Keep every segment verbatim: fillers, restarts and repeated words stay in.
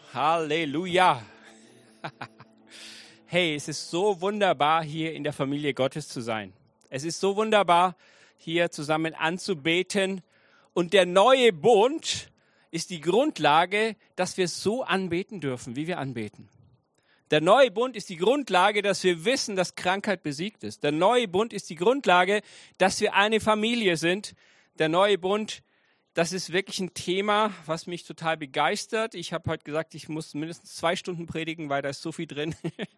Halleluja. Hey, es ist so wunderbar, hier in der Familie Gottes zu sein. Es ist so wunderbar, hier zusammen anzubeten. Und der neue Bund ist die Grundlage, dass wir so anbeten dürfen, wie wir anbeten. Der neue Bund ist die Grundlage, dass wir wissen, dass Krankheit besiegt ist. Der neue Bund ist die Grundlage, dass wir eine Familie sind. Der neue Bund, das ist wirklich ein Thema, was mich total begeistert. Ich habe heute gesagt, ich muss mindestens zwei Stunden predigen, weil da ist so viel drin.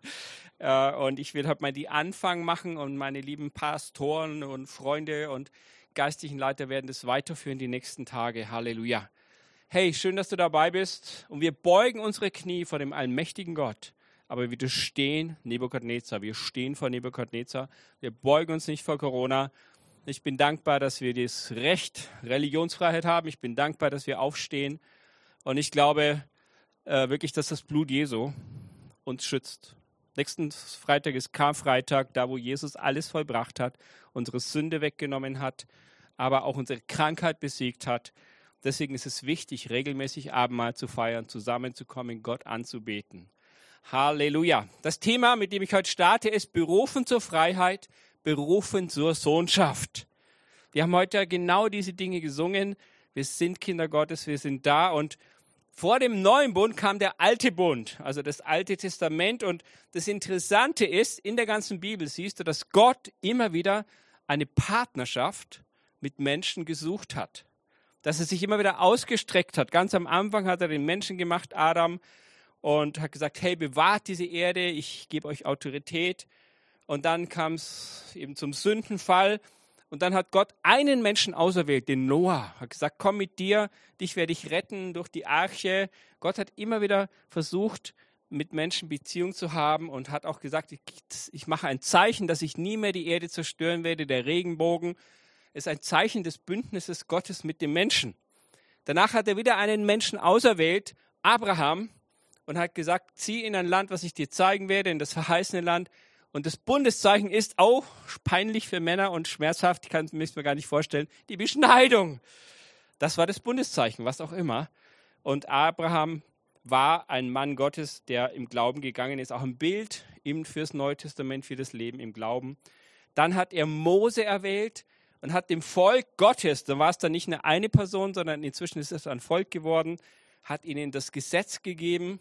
Und ich will heute mal die Anfang machen und meine lieben Pastoren und Freunde und geistlichen Leiter werden das weiterführen die nächsten Tage. Halleluja. Hey, schön, dass du dabei bist. Und wir beugen unsere Knie vor dem allmächtigen Gott. Aber wir stehen Nebukadnezar. Wir stehen vor Nebukadnezar. Wir beugen uns nicht vor Corona. Ich bin dankbar, dass wir das Recht, Religionsfreiheit haben. Ich bin dankbar, dass wir aufstehen. Und ich glaube äh, wirklich, dass das Blut Jesu uns schützt. Nächsten Freitag ist Karfreitag, da wo Jesus alles vollbracht hat, unsere Sünde weggenommen hat, aber auch unsere Krankheit besiegt hat. Deswegen ist es wichtig, regelmäßig Abendmahl zu feiern, zusammenzukommen, Gott anzubeten. Halleluja. Das Thema, mit dem ich heute starte, ist berufen zur Freiheit, berufen zur Sohnschaft. Wir haben heute genau diese Dinge gesungen. Wir sind Kinder Gottes, wir sind da. Und vor dem neuen Bund kam der alte Bund, also das Alte Testament. Und das Interessante ist, in der ganzen Bibel siehst du, dass Gott immer wieder eine Partnerschaft mit Menschen gesucht hat. Dass er sich immer wieder ausgestreckt hat. Ganz am Anfang hat er den Menschen gemacht, Adam, und hat gesagt, hey, bewahrt diese Erde, ich gebe euch Autorität. Und dann kam es eben zum Sündenfall. Und dann hat Gott einen Menschen auserwählt, den Noah. Hat gesagt, komm mit dir, dich werde ich retten durch die Arche. Gott hat immer wieder versucht, mit Menschen Beziehung zu haben und hat auch gesagt, ich, ich mache ein Zeichen, dass ich nie mehr die Erde zerstören werde. Der Regenbogen ist ein Zeichen des Bündnisses Gottes mit dem Menschen. Danach hat er wieder einen Menschen auserwählt, Abraham, und hat gesagt, zieh in ein Land, was ich dir zeigen werde, in das verheißene Land. Und das Bundeszeichen ist auch peinlich für Männer und schmerzhaft, ich kann es mir gar nicht vorstellen, die Beschneidung. Das war das Bundeszeichen, was auch immer. Und Abraham war ein Mann Gottes, der im Glauben gegangen ist, auch ein Bild eben fürs Neue Testament, für das Leben im Glauben. Dann hat er Mose erwählt und hat dem Volk Gottes, da war es dann nicht eine, eine Person, sondern inzwischen ist es ein Volk geworden, hat ihnen das Gesetz gegeben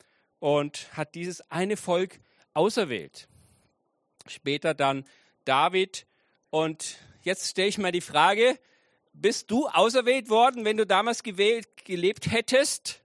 und hat dieses eine Volk auserwählt. Später dann David. Und jetzt stelle ich mal die Frage, bist du auserwählt worden, wenn du damals gewählt, gelebt hättest?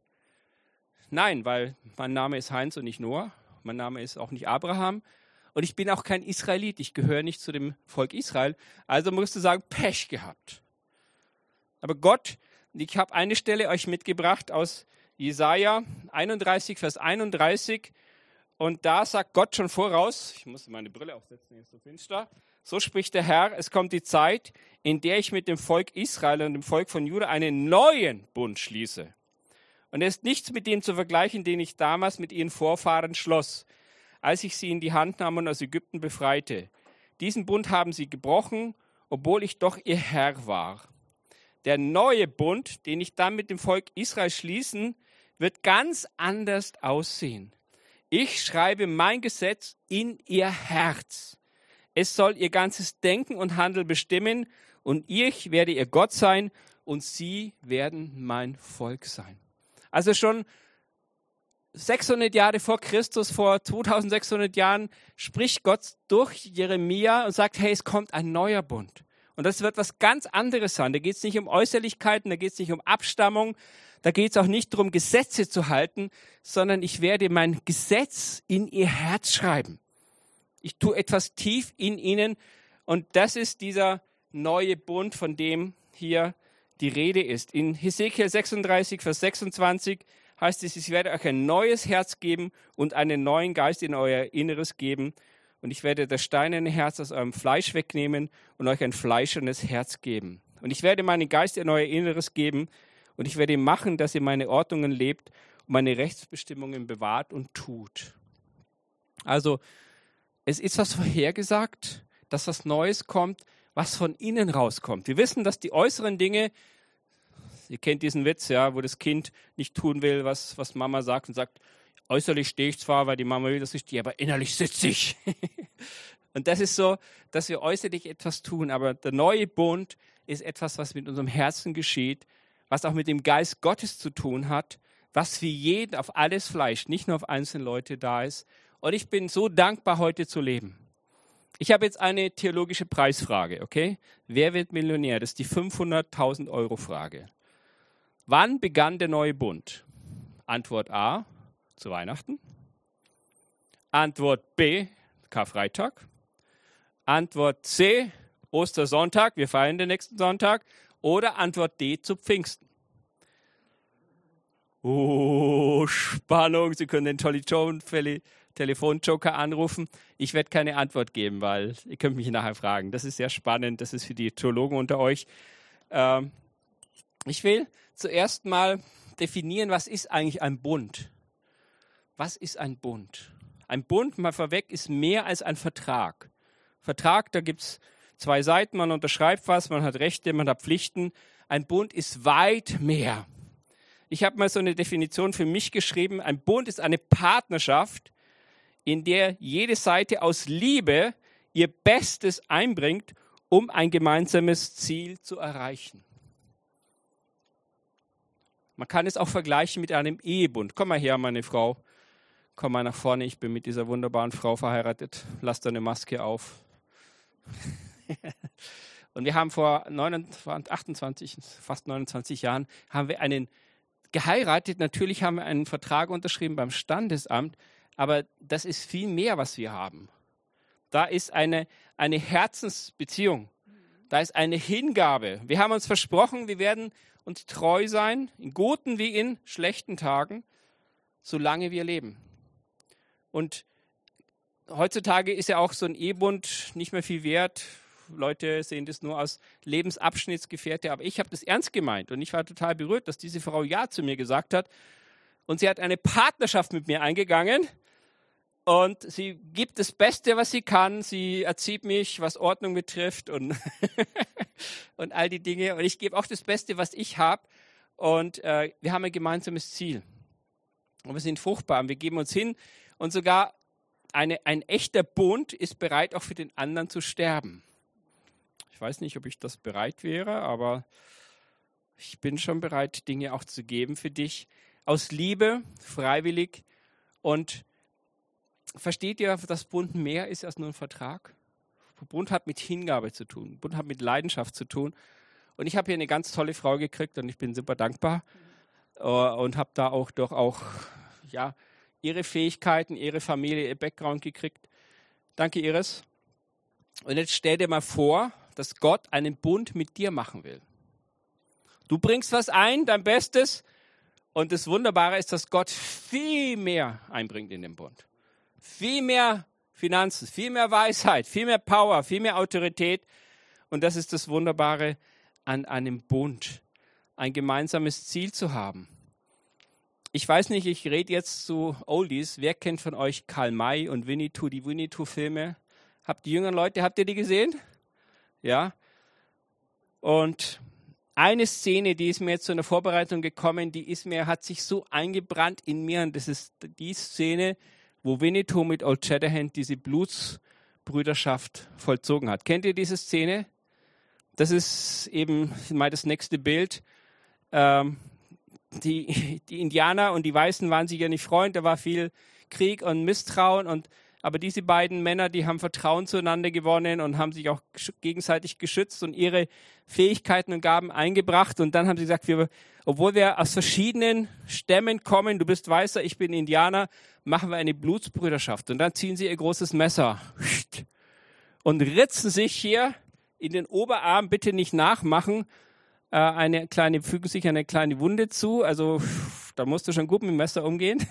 Nein, weil mein Name ist Heinz und nicht Noah. Mein Name ist auch nicht Abraham. Und ich bin auch kein Israelit. Ich gehöre nicht zu dem Volk Israel. Also musst du sagen, Pech gehabt. Aber Gott, ich habe eine Stelle euch mitgebracht aus Jesaja einunddreißig, Vers einunddreißig. Und da sagt Gott schon voraus, ich muss meine Brille aufsetzen, hier ist so finster, so spricht der Herr, es kommt die Zeit, in der ich mit dem Volk Israel und dem Volk von Juda einen neuen Bund schließe. Und es ist nichts mit dem zu vergleichen, den ich damals mit ihren Vorfahren schloss, als ich sie in die Hand nahm und aus Ägypten befreite. Diesen Bund haben sie gebrochen, obwohl ich doch ihr Herr war. Der neue Bund, den ich dann mit dem Volk Israel schließen, wird ganz anders aussehen. Ich schreibe mein Gesetz in ihr Herz. Es soll ihr ganzes Denken und Handeln bestimmen und ich werde ihr Gott sein und sie werden mein Volk sein. Also schon sechshundert Jahre vor Christus, vor zweitausendsechshundert Jahren, spricht Gott durch Jeremia und sagt, hey, es kommt ein neuer Bund. Und das wird was ganz anderes sein. Da geht es nicht um Äußerlichkeiten, da geht es nicht um Abstammung, da geht es auch nicht darum, Gesetze zu halten, sondern ich werde mein Gesetz in ihr Herz schreiben. Ich tue etwas tief in ihnen und das ist dieser neue Bund, von dem hier die Rede ist. In Hesekiel sechsunddreißig, Vers sechsundzwanzig heißt es, ich werde euch ein neues Herz geben und einen neuen Geist in euer Inneres geben. Und ich werde das steinerne Herz aus eurem Fleisch wegnehmen und euch ein fleischernes Herz geben. Und ich werde meinen Geist in euer Inneres geben und ich werde machen, dass ihr meine Ordnungen lebt und meine Rechtsbestimmungen bewahrt und tut. Also, es ist was vorhergesagt, dass was Neues kommt, was von innen rauskommt. Wir wissen, dass die äußeren Dinge Ihr kennt diesen Witz, ja, wo das Kind nicht tun will, was, was Mama sagt und sagt, äußerlich stehe ich zwar, weil die Mama will, dass ich stehe, aber innerlich sitze ich. Und das ist so, dass wir äußerlich etwas tun, aber der neue Bund ist etwas, was mit unserem Herzen geschieht, was auch mit dem Geist Gottes zu tun hat, was für jeden auf alles Fleisch, nicht nur auf einzelne Leute da ist. Und ich bin so dankbar, heute zu leben. Ich habe jetzt eine theologische Preisfrage, okay? Wer wird Millionär? Das ist die fünfhunderttausend Euro Frage. Wann begann der neue Bund? Antwort A, zu Weihnachten. Antwort B, Karfreitag. Antwort C, Ostersonntag, wir feiern den nächsten Sonntag. Oder Antwort D, zu Pfingsten. Oh, Spannung, Sie können den Tolly Jones Telefonjoker anrufen. Ich werde keine Antwort geben, weil ihr könnt mich nachher fragen. Das ist sehr spannend, das ist für die Theologen unter euch. Ähm, ich will zuerst mal definieren, was ist eigentlich ein Bund? Was ist ein Bund? Ein Bund, mal vorweg, ist mehr als ein Vertrag. Vertrag, da gibt es zwei Seiten, man unterschreibt was, man hat Rechte, man hat Pflichten. Ein Bund ist weit mehr. Ich habe mal so eine Definition für mich geschrieben. Ein Bund ist eine Partnerschaft, in der jede Seite aus Liebe ihr Bestes einbringt, um ein gemeinsames Ziel zu erreichen. Man kann es auch vergleichen mit einem Ehebund. Komm mal her, meine Frau. Komm mal nach vorne, ich bin mit dieser wunderbaren Frau verheiratet. Lass deine Maske auf. Und wir haben vor neunundzwanzig, achtundzwanzig, fast neunundzwanzig Jahren, haben wir einen geheiratet. Natürlich haben wir einen Vertrag unterschrieben beim Standesamt, aber das ist viel mehr, was wir haben. Da ist eine, eine Herzensbeziehung, da ist eine Hingabe. Wir haben uns versprochen, wir werden uns treu sein, in guten wie in schlechten Tagen, solange wir leben. Und heutzutage ist ja auch so ein Ehebund nicht mehr viel wert. Leute sehen das nur als Lebensabschnittsgefährte, aber ich habe das ernst gemeint und ich war total berührt, dass diese Frau Ja zu mir gesagt hat und sie hat eine Partnerschaft mit mir eingegangen und sie gibt das Beste, was sie kann, sie erzieht mich, was Ordnung betrifft und, und all die Dinge und ich gebe auch das Beste, was ich habe und äh, wir haben ein gemeinsames Ziel und wir sind fruchtbar und wir geben uns hin und sogar eine, ein echter Bund ist bereit, auch für den anderen zu sterben. Ich weiß nicht, ob ich das bereit wäre, aber ich bin schon bereit, Dinge auch zu geben für dich. Aus Liebe, freiwillig. Und versteht ihr, dass Bund mehr ist als nur ein Vertrag? Bund hat mit Hingabe zu tun. Bund hat mit Leidenschaft zu tun. Und ich habe hier eine ganz tolle Frau gekriegt und ich bin super dankbar. Mhm. Und habe da auch doch auch ja, ihre Fähigkeiten, ihre Familie, ihr Background gekriegt. Danke, Iris. Und jetzt stell dir mal vor, dass Gott einen Bund mit dir machen will. Du bringst was ein, dein Bestes. Und das Wunderbare ist, dass Gott viel mehr einbringt in den Bund. Viel mehr Finanzen, viel mehr Weisheit, viel mehr Power, viel mehr Autorität. Und das ist das Wunderbare an einem Bund, ein gemeinsames Ziel zu haben. Ich weiß nicht, ich rede jetzt zu Oldies. Wer kennt von euch Karl May und Winnetou, die Winnetou-Filme? Habt die jüngeren Leute, habt ihr die gesehen? Ja. Und eine Szene, die ist mir jetzt zu einer Vorbereitung gekommen, die ist mir, hat sich so eingebrannt in mir. Und das ist die Szene, wo Winnetou mit Old Shatterhand diese Blutsbrüderschaft vollzogen hat. Kennt ihr diese Szene? Das ist eben mal das nächste Bild. Ähm, die, die Indianer und die Weißen waren sich ja nicht Freund, da war viel Krieg und Misstrauen. Und, aber diese beiden Männer, die haben Vertrauen zueinander gewonnen und haben sich auch gegenseitig geschützt und ihre Fähigkeiten und Gaben eingebracht. Und dann haben sie gesagt, wir, obwohl wir aus verschiedenen Stämmen kommen, du bist Weißer, ich bin Indianer, machen wir eine Blutsbrüderschaft. Und dann ziehen sie ihr großes Messer und ritzen sich hier in den Oberarm, bitte nicht nachmachen, äh, eine kleine, fügen sich eine kleine Wunde zu. Also da musst du schon gut mit dem Messer umgehen.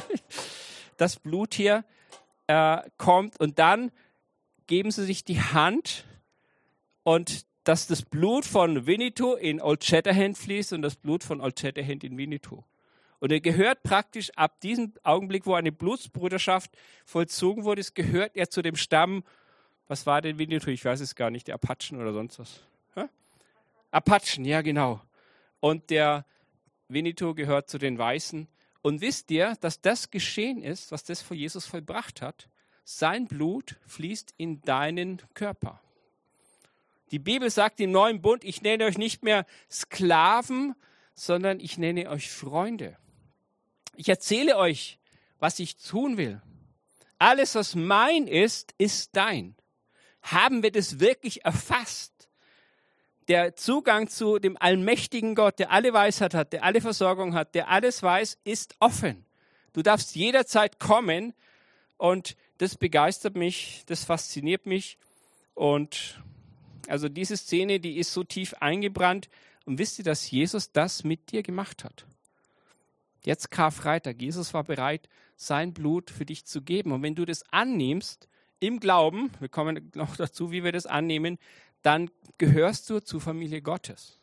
Das Blut hier äh, kommt und dann geben sie sich die Hand und dass das Blut von Winnetou in Old Shatterhand fließt und das Blut von Old Shatterhand in Winnetou. Und er gehört praktisch ab diesem Augenblick, wo eine Blutsbrüderschaft vollzogen wurde, es gehört er zu dem Stamm. Was war denn Winnetou? Ich weiß es gar nicht, die Apachen oder sonst was. Hä? Apachen, ja genau. und der Winnetou gehört zu den Weißen. Und wisst ihr, dass das geschehen ist, was das vor Jesus vollbracht hat? Sein Blut fließt in deinen Körper. Die Bibel sagt im neuen Bund, ich nenne euch nicht mehr Sklaven, sondern ich nenne euch Freunde. Ich erzähle euch, was ich tun will. Alles, was mein ist, ist dein. Haben wir das wirklich erfasst? Der Zugang zu dem allmächtigen Gott, der alle Weisheit hat, der alle Versorgung hat, der alles weiß, ist offen. Du darfst jederzeit kommen und das begeistert mich, das fasziniert mich. Und also diese Szene, die ist so tief eingebrannt. Und wisst ihr, dass Jesus das mit dir gemacht hat? Jetzt Karfreitag, Jesus war bereit, sein Blut für dich zu geben. Und wenn du das annimmst, im Glauben, wir kommen noch dazu, wie wir das annehmen, dann gehörst du zur Familie Gottes.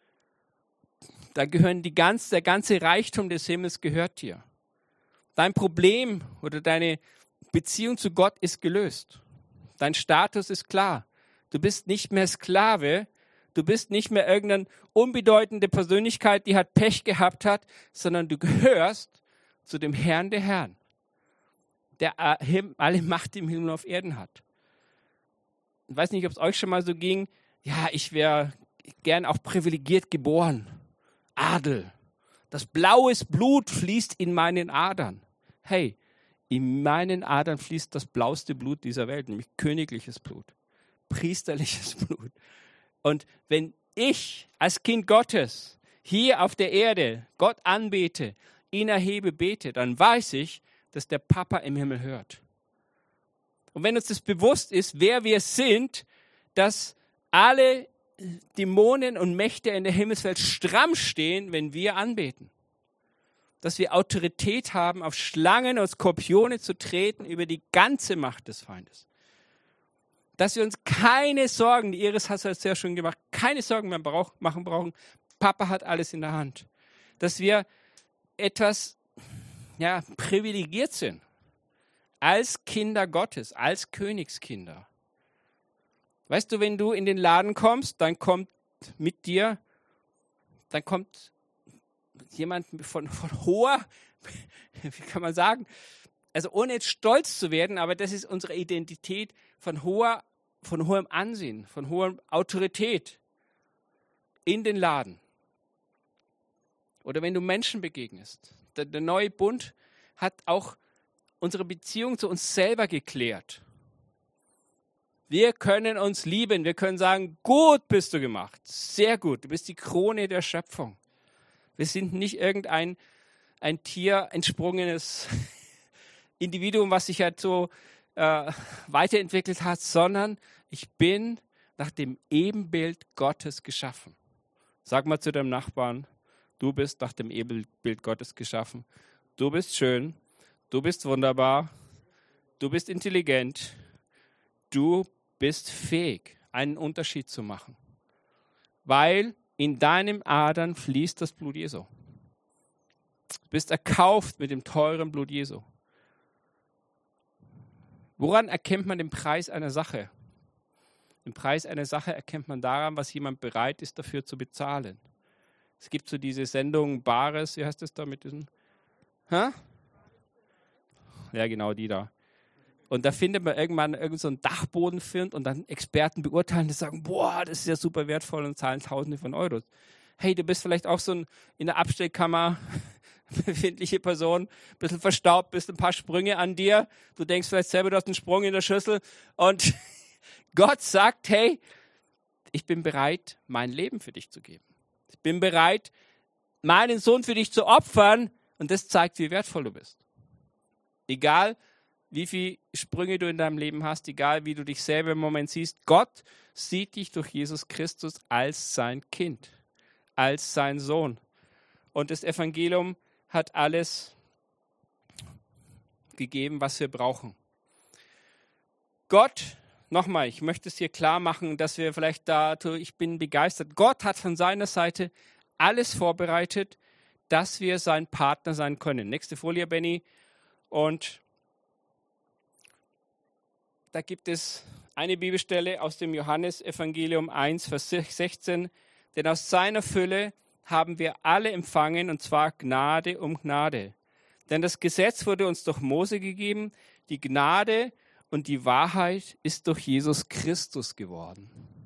Da gehören die ganz, der ganze Reichtum des Himmels gehört dir. Dein Problem oder deine Beziehung zu Gott ist gelöst. Dein Status ist klar. Du bist nicht mehr Sklave. Du bist nicht mehr irgendeine unbedeutende Persönlichkeit, die hat Pech gehabt hat, sondern du gehörst zu dem Herrn der Herren, der alle Macht im Himmel und auf Erden hat. Ich weiß nicht, ob es euch schon mal so ging. Ja, ich wäre gern auch privilegiert geboren. Adel. Das blaues Blut fließt in meinen Adern. Hey, in meinen Adern fließt das blaueste Blut dieser Welt, nämlich königliches Blut, priesterliches Blut. Und wenn ich als Kind Gottes hier auf der Erde Gott anbete, ihn erhebe, bete, dann weiß ich, dass der Papa im Himmel hört. Und wenn uns das bewusst ist, wer wir sind, dass alle Dämonen und Mächte in der Himmelswelt stramm stehen, wenn wir anbeten. Dass wir Autorität haben, auf Schlangen und Skorpione zu treten über die ganze Macht des Feindes. Dass wir uns keine Sorgen, die Iris hat es sehr schön gemacht, keine Sorgen mehr brauch, machen brauchen. Papa hat alles in der Hand. Dass wir etwas ja, privilegiert sind. Als Kinder Gottes, als Königskinder. Weißt du, wenn du in den Laden kommst, dann kommt mit dir, dann kommt jemand von, von hoher, wie kann man sagen, also ohne jetzt stolz zu werden, aber das ist unsere Identität von hoher, von hohem Ansehen, von hoher Autorität in den Laden. Oder wenn du Menschen begegnest. Der, der neue Bund hat auch unsere Beziehung zu uns selber geklärt. Wir können uns lieben. Wir können sagen, gut bist du gemacht. Sehr gut. Du bist die Krone der Schöpfung. Wir sind nicht irgendein ein Tier entsprungenes Individuum, was sich halt so äh, weiterentwickelt hat, sondern ich bin nach dem Ebenbild Gottes geschaffen. Sag mal zu deinem Nachbarn, du bist nach dem Ebenbild Gottes geschaffen. Du bist schön. Du bist wunderbar, du bist intelligent, du bist fähig, einen Unterschied zu machen, weil in deinem Adern fließt das Blut Jesu. Du bist erkauft mit dem teuren Blut Jesu. Woran erkennt man den Preis einer Sache? Den Preis einer Sache erkennt man daran, was jemand bereit ist, dafür zu bezahlen. Es gibt so diese Sendung Bares, wie heißt das da mit diesen? Hä? Ja, genau, die da. Und da findet man irgendwann irgend so einen Dachbodenfund und dann Experten beurteilen, die sagen, boah, das ist ja super wertvoll und zahlen Tausende von Euros. Hey, du bist vielleicht auch so ein in der Abstellkammer befindliche Person, ein bisschen verstaubt, bist ein paar Sprünge an dir. Du denkst vielleicht selber, du hast einen Sprung in der Schüssel. Und Gott sagt, hey, ich bin bereit, mein Leben für dich zu geben. Ich bin bereit, meinen Sohn für dich zu opfern. Und das zeigt, wie wertvoll du bist. Egal, wie viele Sprünge du in deinem Leben hast, egal, wie du dich selber im Moment siehst, Gott sieht dich durch Jesus Christus als sein Kind, als sein Sohn. Und das Evangelium hat alles gegeben, was wir brauchen. Gott, nochmal, ich möchte es hier klar machen, dass wir vielleicht da, ich bin begeistert, Gott hat von seiner Seite alles vorbereitet, dass wir sein Partner sein können. Nächste Folie, Benny. Und da gibt es eine Bibelstelle aus dem Johannesevangelium eins, Vers sechzehn. Denn aus seiner Fülle haben wir alle empfangen, und zwar Gnade um Gnade. Denn das Gesetz wurde uns durch Mose gegeben, die Gnade und die Wahrheit ist durch Jesus Christus geworden.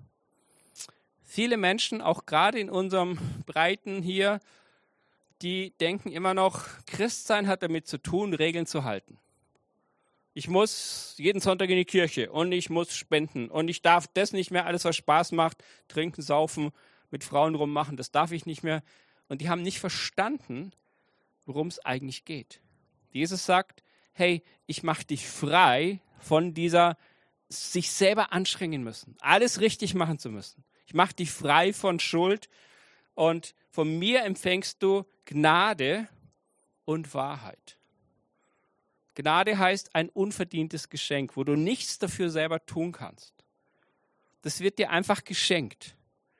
Viele Menschen, auch gerade in unserem Breiten hier, die denken immer noch, Christsein hat damit zu tun, Regeln zu halten. Ich muss jeden Sonntag in die Kirche und ich muss spenden und ich darf das nicht mehr, alles was Spaß macht, trinken, saufen, mit Frauen rummachen, das darf ich nicht mehr. Und die haben nicht verstanden, worum es eigentlich geht. Jesus sagt, hey, ich mache dich frei von dieser, sich selber anstrengen müssen, alles richtig machen zu müssen. Ich mache dich frei von Schuld und von mir empfängst du Gnade und Wahrheit. Gnade heißt ein unverdientes Geschenk, wo du nichts dafür selber tun kannst. Das wird dir einfach geschenkt.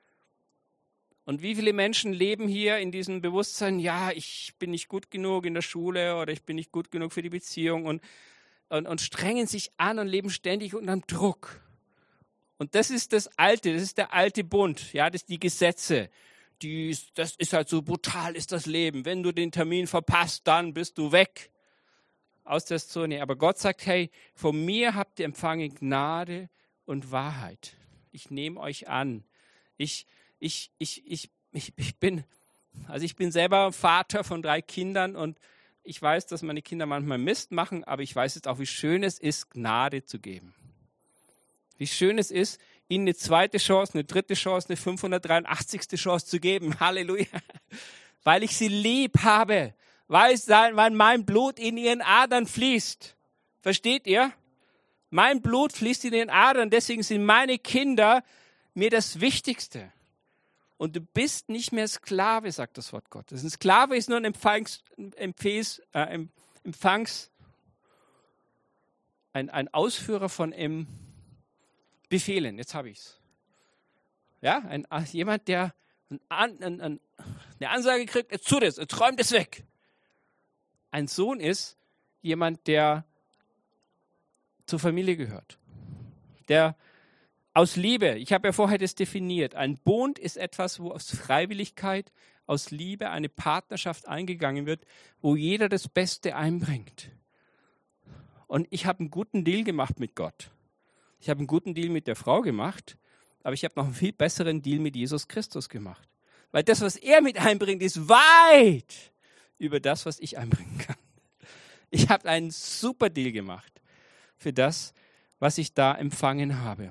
Und wie viele Menschen leben hier in diesem Bewusstsein, ja, ich bin nicht gut genug in der Schule oder ich bin nicht gut genug für die Beziehung und, und, und strengen sich an und leben ständig unter dem Druck. Und das ist das Alte, das ist der alte Bund, ja, das sind die Gesetze. Die, das ist halt so brutal, ist das Leben. Wenn du den Termin verpasst, dann bist du weg aus der Zone. Aber Gott sagt, hey, von mir habt ihr empfangen Gnade und Wahrheit. Ich nehme euch an. Ich, ich, ich, ich, ich, ich bin, also ich bin selber Vater von drei Kindern und ich weiß, dass meine Kinder manchmal Mist machen, aber ich weiß jetzt auch, wie schön es ist, Gnade zu geben. Wie schön es ist, ihnen eine zweite Chance, eine dritte Chance, eine fünfhundertdreiundachtzigste Chance zu geben. Halleluja. Weil ich sie lieb habe. Weil, weil mein Blut in ihren Adern fließt. Versteht ihr? Mein Blut fließt in ihren Adern, deswegen sind meine Kinder mir das Wichtigste. Und du bist nicht mehr Sklave, sagt das Wort Gottes. Ein Sklave ist nur ein Empfangs, Empfäß, äh, Empfangs, ein, ein Ausführer von em, Befehlen. Jetzt habe ich es. Ja, ein, jemand, der ein, ein, ein, eine Ansage kriegt, jetzt tu das, jetzt räum das weg. Ein Sohn ist jemand, der zur Familie gehört. Der aus Liebe, ich habe ja vorher das definiert, ein Bund ist etwas, wo aus Freiwilligkeit, aus Liebe eine Partnerschaft eingegangen wird, wo jeder das Beste einbringt. Und ich habe einen guten Deal gemacht mit Gott. Ich habe einen guten Deal mit der Frau gemacht, aber ich habe noch einen viel besseren Deal mit Jesus Christus gemacht. Weil das, was er mit einbringt, ist weit über das, was ich einbringen kann. Ich habe einen super Deal gemacht für das, was ich da empfangen habe.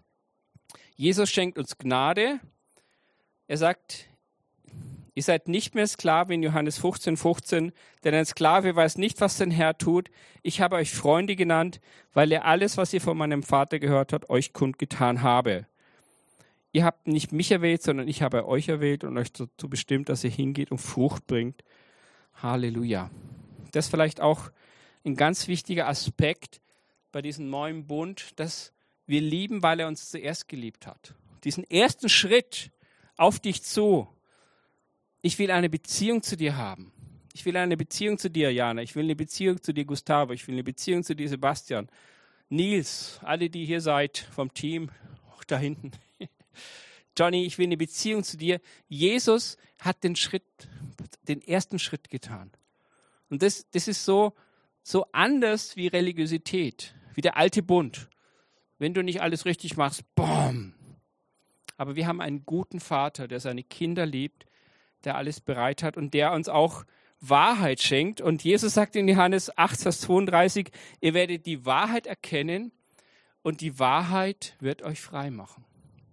Jesus schenkt uns Gnade. Er sagt, ihr seid nicht mehr Sklave in Johannes fünfzehn, fünfzehn, denn ein Sklave weiß nicht, was sein Herr tut. Ich habe euch Freunde genannt, weil ihr alles, was ihr von meinem Vater gehört habt, euch kundgetan habe. Ihr habt nicht mich erwählt, sondern ich habe euch erwählt und euch dazu bestimmt, dass ihr hingeht und Frucht bringt. Halleluja. Das ist vielleicht auch ein ganz wichtiger Aspekt bei diesem neuen Bund, dass wir lieben, weil er uns zuerst geliebt hat. Diesen ersten Schritt auf dich zu. Ich will eine Beziehung zu dir haben. Ich will eine Beziehung zu dir, Jana. Ich will eine Beziehung zu dir, Gustavo. Ich will eine Beziehung zu dir, Sebastian. Nils, alle, die hier seid vom Team, auch da hinten. Johnny, ich will eine Beziehung zu dir. Jesus hat den Schritt, den ersten Schritt getan. Und das, das ist so, so anders wie Religiosität, wie der alte Bund. Wenn du nicht alles richtig machst, boom. Aber wir haben einen guten Vater, der seine Kinder liebt, der alles bereit hat und der uns auch Wahrheit schenkt. Und Jesus sagt in Johannes acht, Vers zweiunddreißig, ihr werdet die Wahrheit erkennen und die Wahrheit wird euch frei machen.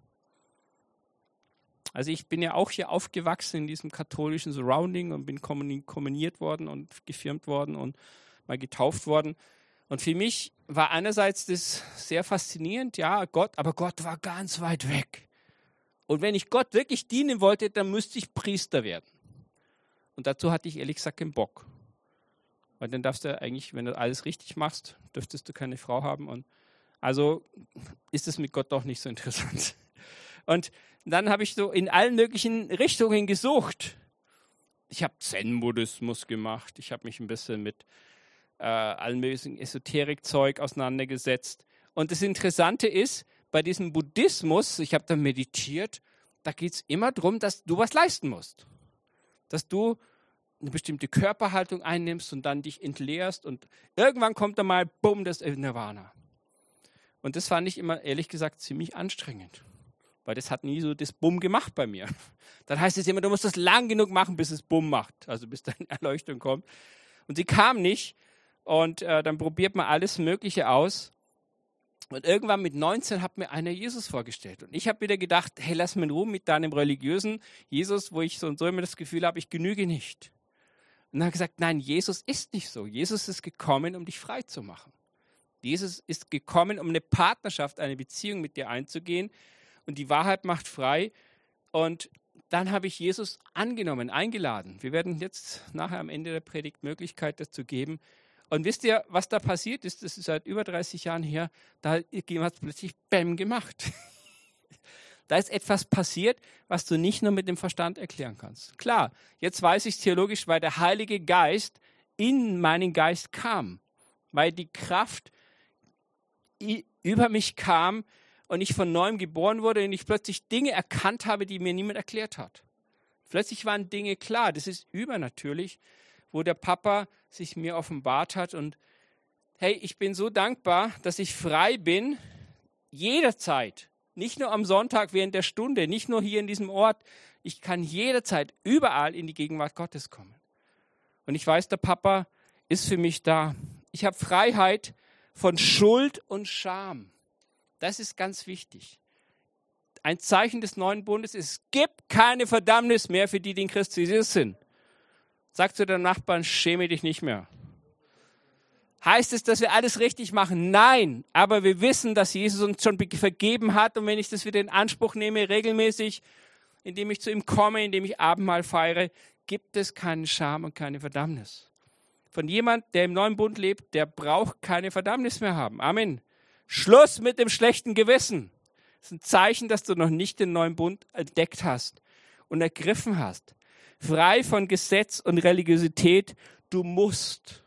Also ich bin ja auch hier aufgewachsen in diesem katholischen Surrounding und bin kommuniert worden und gefirmt worden und mal getauft worden. Und für mich war einerseits das sehr faszinierend, ja, Gott, aber Gott war ganz weit weg. Und wenn ich Gott wirklich dienen wollte, dann müsste ich Priester werden. Und dazu hatte ich ehrlich gesagt keinen Bock. Weil dann darfst du eigentlich, wenn du alles richtig machst, dürftest du keine Frau haben. Und also ist es mit Gott doch nicht so interessant. Und dann habe ich so in allen möglichen Richtungen gesucht. Ich habe Zen-Buddhismus gemacht. Ich habe mich ein bisschen mit äh, allen möglichen Esoterik-Zeug auseinandergesetzt. Und das Interessante ist, bei diesem Buddhismus, ich habe da meditiert, da geht es immer darum, dass du was leisten musst. dass du eine bestimmte Körperhaltung einnimmst und dann dich entleerst und irgendwann kommt dann mal, bumm, das Nirvana. Und das fand ich immer, ehrlich gesagt, ziemlich anstrengend, weil das hat nie so das Bumm gemacht bei mir. Dann heißt es immer, du musst das lang genug machen, bis es Bumm macht, also bis deine Erleuchtung kommt. Und sie kam nicht und äh, dann probiert man alles Mögliche aus. Und irgendwann mit neunzehn hat mir einer Jesus vorgestellt. Und ich habe wieder gedacht, hey, lass mich in Ruhe mit deinem religiösen Jesus, wo ich so und so immer das Gefühl habe, ich genüge nicht. Und dann hat er gesagt, nein, Jesus ist nicht so. Jesus ist gekommen, um dich frei zu machen. Jesus ist gekommen, um eine Partnerschaft, eine Beziehung mit dir einzugehen. Und die Wahrheit macht frei. Und dann habe ich Jesus angenommen, eingeladen. Wir werden jetzt nachher am Ende der Predigt Möglichkeit dazu geben. Und wisst ihr, was da passiert ist? Das ist seit über dreißig Jahren her. Da hat jemand plötzlich Bäm gemacht. Da ist etwas passiert, was du nicht nur mit dem Verstand erklären kannst. Klar, jetzt weiß ich es theologisch, weil der Heilige Geist in meinen Geist kam. Weil die Kraft über mich kam und ich von neuem geboren wurde und ich plötzlich Dinge erkannt habe, die mir niemand erklärt hat. Plötzlich waren Dinge klar. Das ist übernatürlich, wo der Papa sich mir offenbart hat. Und hey, ich bin so dankbar, dass ich frei bin, jederzeit. Nicht nur am Sonntag während der Stunde, nicht nur hier in diesem Ort. Ich kann jederzeit überall in die Gegenwart Gottes kommen. Und ich weiß, der Papa ist für mich da. Ich habe Freiheit von Schuld und Scham. Das ist ganz wichtig. Ein Zeichen des neuen Bundes ist, es gibt keine Verdammnis mehr für die, die in Christus Jesus sind. Sag zu deinem Nachbarn, schäme dich nicht mehr. Heißt es, dass wir alles richtig machen? Nein, aber wir wissen, dass Jesus uns schon vergeben hat. Und wenn ich das wieder in Anspruch nehme, regelmäßig, indem ich zu ihm komme, indem ich Abendmahl feiere, gibt es keinen Scham und keine Verdammnis. Von jemand, der im neuen Bund lebt, der braucht keine Verdammnis mehr haben. Amen. Schluss mit dem schlechten Gewissen. Das ist ein Zeichen, dass du noch nicht den neuen Bund entdeckt hast und ergriffen hast. Frei von Gesetz und Religiosität, du musst.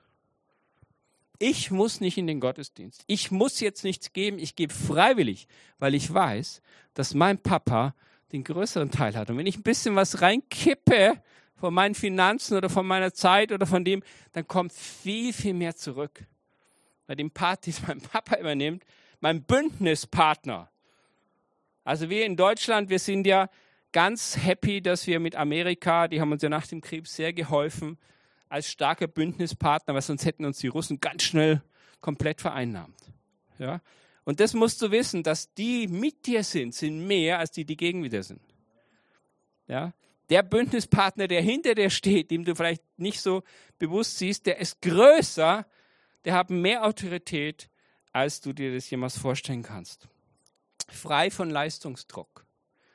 Ich muss nicht in den Gottesdienst. Ich muss jetzt nichts geben. Ich gebe freiwillig, weil ich weiß, dass mein Papa den größeren Teil hat. Und wenn ich ein bisschen was reinkippe von meinen Finanzen oder von meiner Zeit oder von dem, dann kommt viel, viel mehr zurück. Bei dem Part, den mein Papa übernimmt, mein Bündnispartner. Also wir in Deutschland, wir sind ja ganz happy, dass wir mit Amerika, die haben uns ja nach dem Krieg sehr geholfen, als starker Bündnispartner, weil sonst hätten uns die Russen ganz schnell komplett vereinnahmt. Ja? Und das musst du wissen, dass die mit dir sind, sind mehr als die, die gegen dir sind. Ja? Der Bündnispartner, der hinter dir steht, dem du vielleicht nicht so bewusst siehst, der ist größer, der hat mehr Autorität, als du dir das jemals vorstellen kannst. Frei von Leistungsdruck.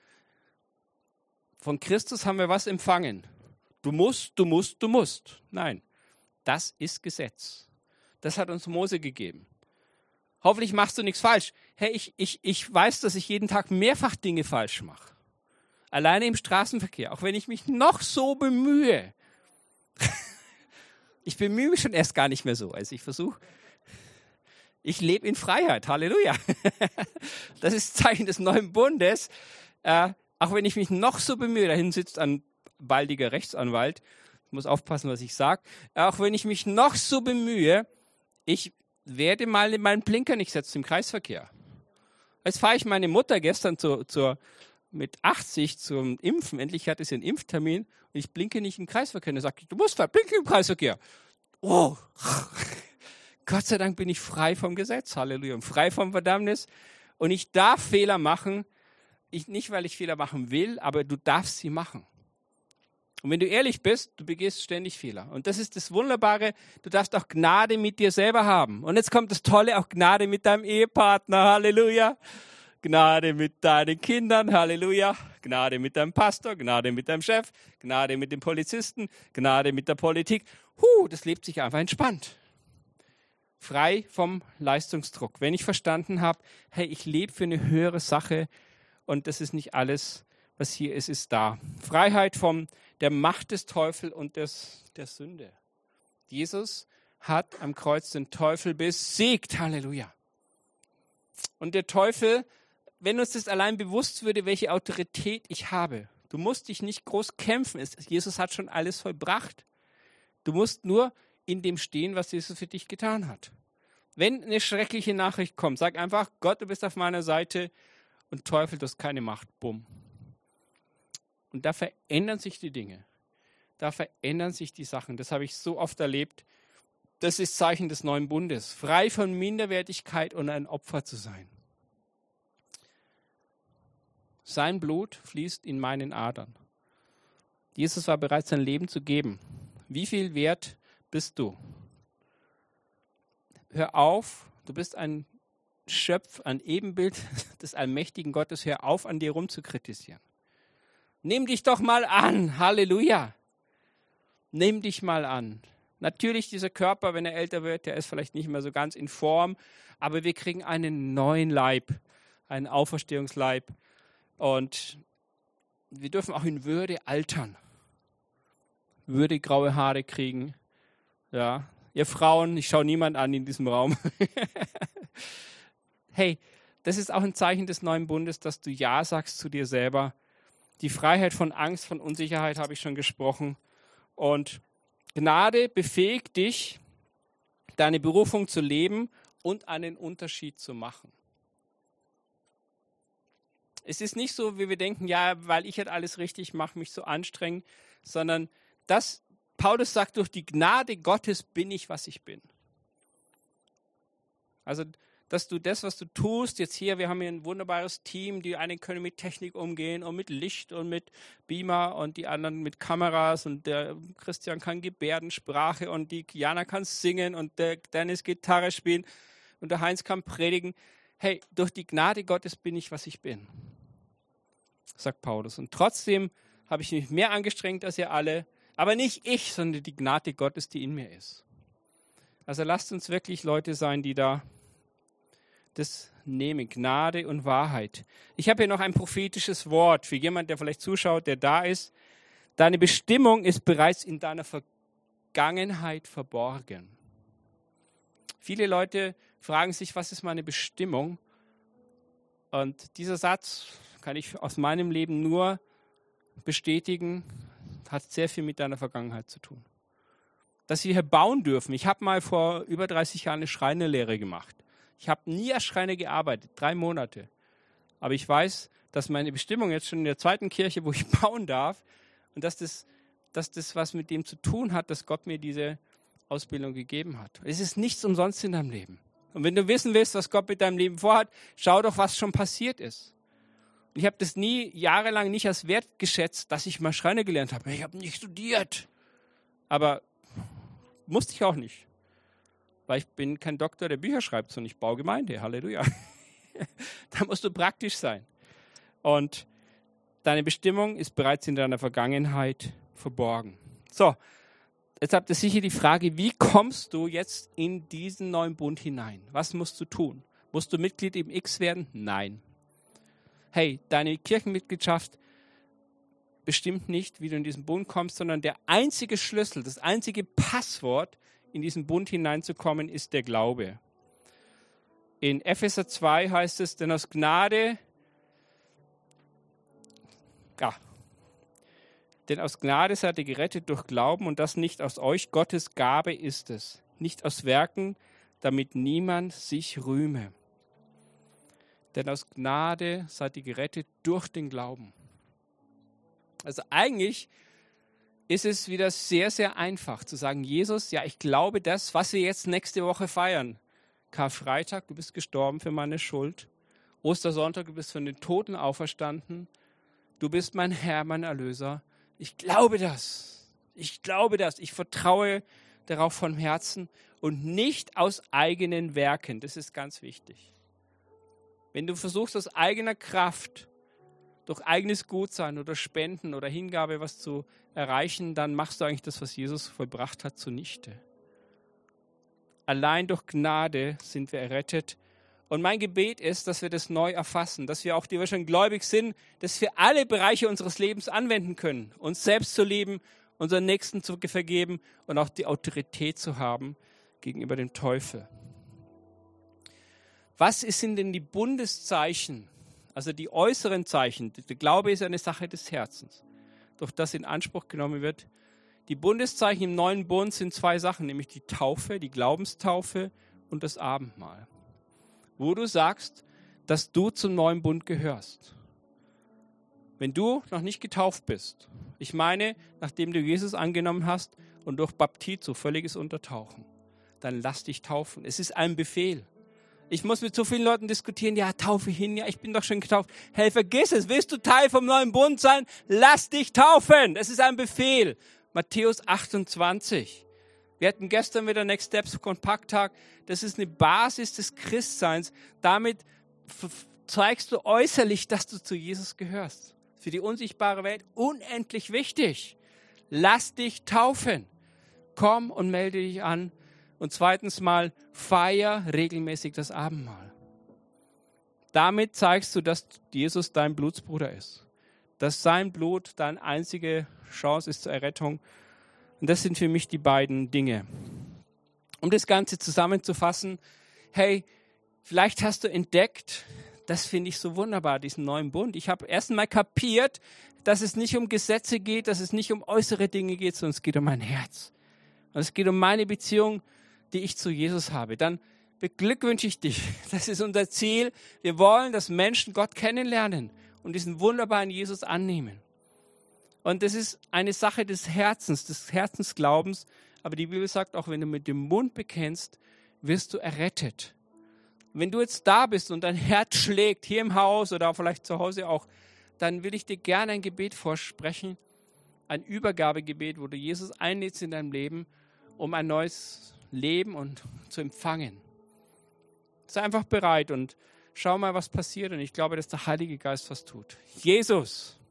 Von Christus haben wir was empfangen. Du musst, du musst, du musst. Nein, das ist Gesetz. Das hat uns Mose gegeben. Hoffentlich machst du nichts falsch. Hey, ich, ich, ich weiß, dass ich jeden Tag mehrfach Dinge falsch mache. Alleine im Straßenverkehr, auch wenn ich mich noch so bemühe. Ich bemühe mich schon erst gar nicht mehr so. Also ich versuche, ich lebe in Freiheit. Halleluja. Das ist Zeichen des neuen Bundes. Äh, auch wenn ich mich noch so bemühe, da hinten sitzt ein baldiger Rechtsanwalt, ich muss aufpassen, was ich sage, auch wenn ich mich noch so bemühe, ich werde mal meinen Blinker nicht setzen im Kreisverkehr. Jetzt fahre ich meine Mutter gestern zu, zur, mit achtzig zum Impfen, endlich hatte sie einen Impftermin und ich blinke nicht im Kreisverkehr. Und er sagt, du musst blinken im Kreisverkehr. Oh, Gott sei Dank bin ich frei vom Gesetz, Halleluja, und frei vom Verdammnis und ich darf Fehler machen, ich, nicht weil ich Fehler machen will, aber du darfst sie machen. Und wenn du ehrlich bist, du begehst ständig Fehler. Und das ist das Wunderbare, du darfst auch Gnade mit dir selber haben. Und jetzt kommt das Tolle, auch Gnade mit deinem Ehepartner, Halleluja. Gnade mit deinen Kindern, Halleluja. Gnade mit deinem Pastor, Gnade mit deinem Chef, Gnade mit dem Polizisten, Gnade mit der Politik. Huh, das lebt sich einfach entspannt. Frei vom Leistungsdruck. Wenn ich verstanden habe, hey, ich lebe für eine höhere Sache und das ist nicht alles, was hier ist, ist da. Freiheit von der Macht des Teufels und des, der Sünde. Jesus hat am Kreuz den Teufel besiegt. Halleluja. Und der Teufel, wenn uns das allein bewusst würde, welche Autorität ich habe. Du musst dich nicht groß kämpfen. Es, Jesus hat schon alles vollbracht. Du musst nur in dem stehen, was Jesus für dich getan hat. Wenn eine schreckliche Nachricht kommt, sag einfach, Gott, du bist auf meiner Seite und Teufel, du hast keine Macht. Bumm. Und da verändern sich die Dinge. Da verändern sich die Sachen. Das habe ich so oft erlebt. Das ist Zeichen des neuen Bundes. Frei von Minderwertigkeit und ein Opfer zu sein. Sein Blut fließt in meinen Adern. Jesus war bereit, sein Leben zu geben. Wie viel wert bist du? Hör auf, du bist ein Schöpf, ein Ebenbild des allmächtigen Gottes. Hör auf, an dir rumzukritisieren. Nimm dich doch mal an. Halleluja. Nimm dich mal an. Natürlich, dieser Körper, wenn er älter wird, der ist vielleicht nicht mehr so ganz in Form, aber wir kriegen einen neuen Leib, einen Auferstehungsleib. Und wir dürfen auch in Würde altern. Würde graue Haare kriegen. Ja, ihr Frauen, ich schaue niemand an in diesem Raum. Hey, das ist auch ein Zeichen des neuen Bundes, dass du Ja sagst zu dir selber. Die Freiheit von Angst, von Unsicherheit habe ich schon gesprochen. Und Gnade befähigt dich, deine Berufung zu leben und einen Unterschied zu machen. Es ist nicht so, wie wir denken, ja, weil ich halt alles richtig mache, mich so anstrengen, sondern das, Paulus sagt, durch die Gnade Gottes bin ich, was ich bin. Also, dass du das, was du tust, jetzt hier, wir haben hier ein wunderbares Team, die einen können mit Technik umgehen und mit Licht und mit Beamer und die anderen mit Kameras und der Christian kann Gebärdensprache und die Jana kann singen und der Dennis Gitarre spielen und der Heinz kann predigen. Hey, durch die Gnade Gottes bin ich, was ich bin, sagt Paulus. Und trotzdem habe ich mich mehr angestrengt als ihr alle, aber nicht ich, sondern die Gnade Gottes, die in mir ist. Also lasst uns wirklich Leute sein, die da das nehmen, Gnade und Wahrheit. Ich habe hier noch ein prophetisches Wort für jemanden, der vielleicht zuschaut, der da ist. Deine Bestimmung ist bereits in deiner Vergangenheit verborgen. Viele Leute fragen sich, was ist meine Bestimmung? Und dieser Satz kann ich aus meinem Leben nur bestätigen, hat sehr viel mit deiner Vergangenheit zu tun. Dass wir hier bauen dürfen. Ich habe mal vor über dreißig Jahren eine Schreinerlehre gemacht. Ich habe nie als Schreiner gearbeitet, drei Monate. Aber ich weiß, dass meine Bestimmung jetzt schon in der zweiten Kirche, wo ich bauen darf, und dass das, dass das was mit dem zu tun hat, dass Gott mir diese Ausbildung gegeben hat. Es ist nichts umsonst in deinem Leben. Und wenn du wissen willst, was Gott mit deinem Leben vorhat, schau doch, was schon passiert ist. Und ich habe das nie jahrelang nicht als wert geschätzt, dass ich mal Schreiner gelernt habe. Ich habe nicht studiert. Aber musste ich auch nicht. Weil ich bin kein Doktor, der Bücher schreibt, sondern ich baue Gemeinde. Halleluja. Da musst du praktisch sein. Und deine Bestimmung ist bereits in deiner Vergangenheit verborgen. So, jetzt habt ihr sicher die Frage, wie kommst du jetzt in diesen neuen Bund hinein? Was musst du tun? Musst du Mitglied im X werden? Nein. Hey, deine Kirchenmitgliedschaft bestimmt nicht, wie du in diesen Bund kommst, sondern der einzige Schlüssel, das einzige Passwort, in diesen Bund hineinzukommen, ist der Glaube. In Epheser zwei heißt es, denn aus Gnade, ja, denn aus Gnade seid ihr gerettet durch Glauben und das nicht aus euch, Gottes Gabe ist es, nicht aus Werken, damit niemand sich rühme. Denn aus Gnade seid ihr gerettet durch den Glauben. Also eigentlich ist es wieder sehr, sehr einfach zu sagen, Jesus, ja, ich glaube das, was wir jetzt nächste Woche feiern. Karfreitag, du bist gestorben für meine Schuld. Ostersonntag, du bist von den Toten auferstanden. Du bist mein Herr, mein Erlöser. Ich glaube das. Ich glaube das. Ich vertraue darauf von Herzen und nicht aus eigenen Werken. Das ist ganz wichtig. Wenn du versuchst, aus eigener Kraft, durch eigenes Gutsein oder Spenden oder Hingabe was zu erreichen, dann machst du eigentlich das, was Jesus vollbracht hat, zunichte. Allein durch Gnade sind wir errettet. Und mein Gebet ist, dass wir das neu erfassen, dass wir auch, die wir schon gläubig sind, das für alle Bereiche unseres Lebens anwenden können, uns selbst zu lieben, unseren Nächsten zu vergeben und auch die Autorität zu haben gegenüber dem Teufel. Was sind denn die Bundeszeichen? also die äußeren Zeichen, der Glaube ist eine Sache des Herzens, durch das in Anspruch genommen wird. Die Bundeszeichen im neuen Bund sind zwei Sachen, nämlich die Taufe, die Glaubenstaufe und das Abendmahl, wo du sagst, dass du zum neuen Bund gehörst. Wenn du noch nicht getauft bist, ich meine, nachdem du Jesus angenommen hast und durch Baptizo, völliges Untertauchen, dann lass dich taufen. Es ist ein Befehl. Ich muss mit so vielen Leuten diskutieren, ja, Taufe hin, ja, ich bin doch schon getauft. Hey, vergiss es, willst du Teil vom neuen Bund sein? Lass dich taufen. Es ist ein Befehl. Matthäus achtundzwanzig. Wir hatten gestern wieder Next Steps Kompakttag. Das ist eine Basis des Christseins. Damit zeigst du äußerlich, dass du zu Jesus gehörst. Für die unsichtbare Welt unendlich wichtig. Lass dich taufen. Komm und melde dich an. Und zweitens mal, feier regelmäßig das Abendmahl. Damit zeigst du, dass Jesus dein Blutsbruder ist. Dass sein Blut deine einzige Chance ist zur Errettung. Und das sind für mich die beiden Dinge. Um das Ganze zusammenzufassen, hey, vielleicht hast du entdeckt, das finde ich so wunderbar, diesen neuen Bund. Ich habe erst einmal kapiert, dass es nicht um Gesetze geht, dass es nicht um äußere Dinge geht, sondern es geht um mein Herz. Und es geht um meine Beziehung, die ich zu Jesus habe. Dann beglückwünsche ich dich. Das ist unser Ziel. Wir wollen, dass Menschen Gott kennenlernen und diesen wunderbaren Jesus annehmen. Und das ist eine Sache des Herzens, des Herzensglaubens. Aber die Bibel sagt auch, wenn du mit dem Mund bekennst, wirst du errettet. Wenn du jetzt da bist und dein Herz schlägt, hier im Haus oder vielleicht zu Hause auch, dann will ich dir gerne ein Gebet vorsprechen, ein Übergabegebet, wo du Jesus einlädst in deinem Leben, um ein neues Leben und zu empfangen. Sei einfach bereit und schau mal, was passiert. Und ich glaube, dass der Heilige Geist was tut. Jesus,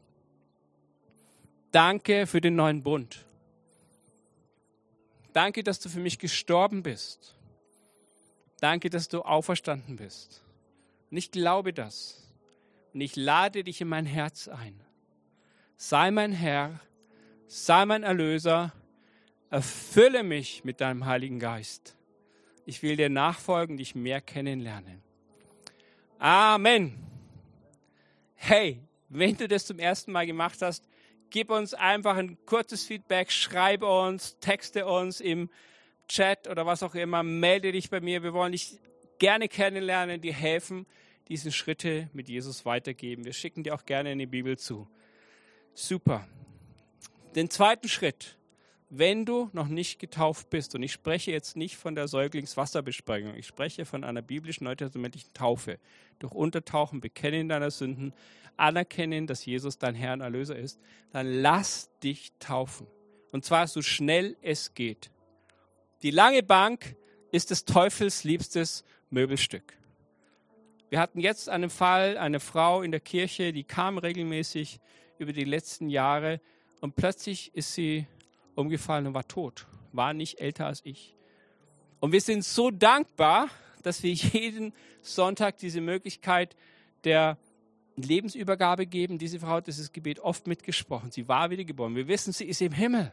danke für den neuen Bund. Danke, dass du für mich gestorben bist. Danke, dass du auferstanden bist. Und ich glaube das. Und ich lade dich in mein Herz ein. Sei mein Herr, sei mein Erlöser, erfülle mich mit deinem Heiligen Geist. Ich will dir nachfolgen, dich mehr kennenlernen. Amen. Hey, wenn du das zum ersten Mal gemacht hast, gib uns einfach ein kurzes Feedback, schreibe uns, texte uns im Chat oder was auch immer, melde dich bei mir. Wir wollen dich gerne kennenlernen, dir helfen, diese Schritte mit Jesus weitergeben. Wir schicken dir auch gerne eine Bibel zu. Super. Den zweiten Schritt, wenn du noch nicht getauft bist, und ich spreche jetzt nicht von der Säuglingswasserbesprengung, ich spreche von einer biblischen neutestamentlichen Taufe. Durch Untertauchen, Bekennen deiner Sünden, anerkennen, dass Jesus dein Herr und Erlöser ist, dann lass dich taufen. Und zwar so schnell es geht. Die lange Bank ist des Teufels liebstes Möbelstück. Wir hatten jetzt einen Fall, eine Frau in der Kirche, die kam regelmäßig über die letzten Jahre und plötzlich ist sie umgefallen und war tot, war nicht älter als ich. Und wir sind so dankbar, dass wir jeden Sonntag diese Möglichkeit der Lebensübergabe geben. Diese Frau hat dieses Gebet oft mitgesprochen. Sie war wiedergeboren. Wir wissen, sie ist im Himmel.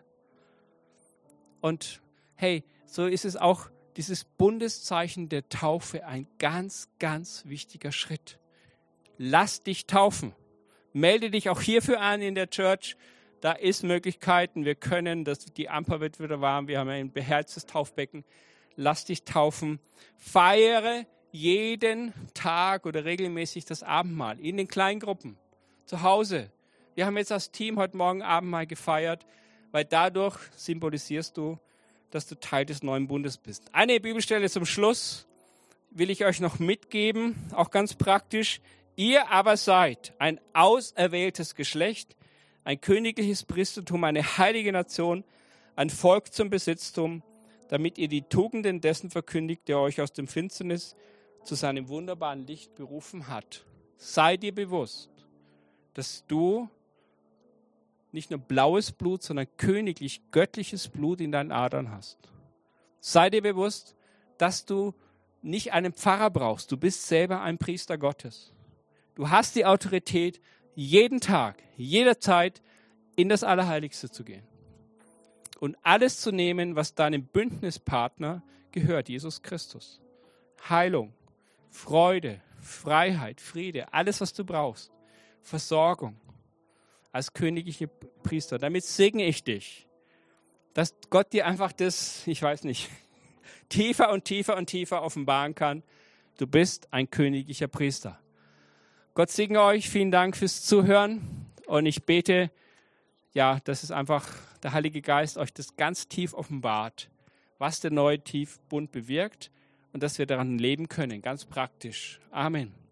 Und hey, so ist es auch dieses Bundeszeichen der Taufe ein ganz, ganz wichtiger Schritt. Lass dich taufen. Melde dich auch hierfür an in der Church. Da ist Möglichkeiten. Wir können, das, die Amper wird wieder warm. Wir haben ein beherztes Taufbecken. Lass dich taufen. Feiere jeden Tag oder regelmäßig das Abendmahl in den Kleingruppen, zu Hause. Wir haben jetzt als Team heute Morgen Abendmahl gefeiert, weil dadurch symbolisierst du, dass du Teil des neuen Bundes bist. Eine Bibelstelle zum Schluss will ich euch noch mitgeben, auch ganz praktisch. Ihr aber seid ein auserwähltes Geschlecht, ein königliches Priestertum, eine heilige Nation, ein Volk zum Besitztum, damit ihr die Tugenden dessen verkündigt, der euch aus dem Finsternis zu seinem wunderbaren Licht berufen hat. Sei dir bewusst, dass du nicht nur blaues Blut, sondern königlich göttliches Blut in deinen Adern hast. Sei dir bewusst, dass du nicht einen Pfarrer brauchst. Du bist selber ein Priester Gottes. Du hast die Autorität, jeden Tag, jederzeit in das Allerheiligste zu gehen und alles zu nehmen, was deinem Bündnispartner gehört, Jesus Christus. Heilung, Freude, Freiheit, Friede, alles, was du brauchst. Versorgung als königliche Priester. Damit segne ich dich, dass Gott dir einfach das, ich weiß nicht, tiefer und tiefer und tiefer offenbaren kann. Du bist ein königlicher Priester. Gott segne euch. Vielen Dank fürs Zuhören. Und ich bete, ja, dass es einfach der Heilige Geist euch das ganz tief offenbart, was der neue Tiefbund bewirkt und dass wir daran leben können, ganz praktisch. Amen.